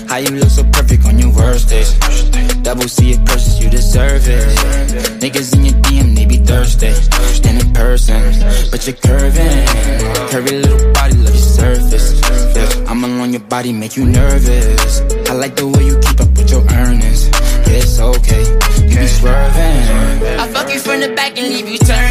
How you look so perfect on your worst days. Double C it purchase, you deserve it. Niggas in your DM, they be thirsty. And in person, but you're curving. Curvy little body, love your surface. Yeah, I'm along your body, make you nervous. I like the way you keep up with your earnings. Yeah, it's okay, you be swerving. I fuck you from the back and leave you turning.